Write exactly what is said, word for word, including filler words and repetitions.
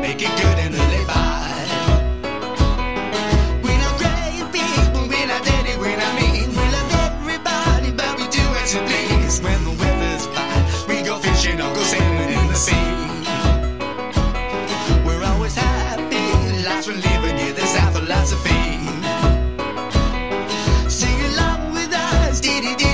make it good and live by. We're not great people, we're not dirty, we're not mean. We love everybody, but we do as we please. When the weather's fine, we go fishing or go sailing in the sea. We're always happy, lots we're living here, that's our philosophy. Sing along with us, dee dee dee.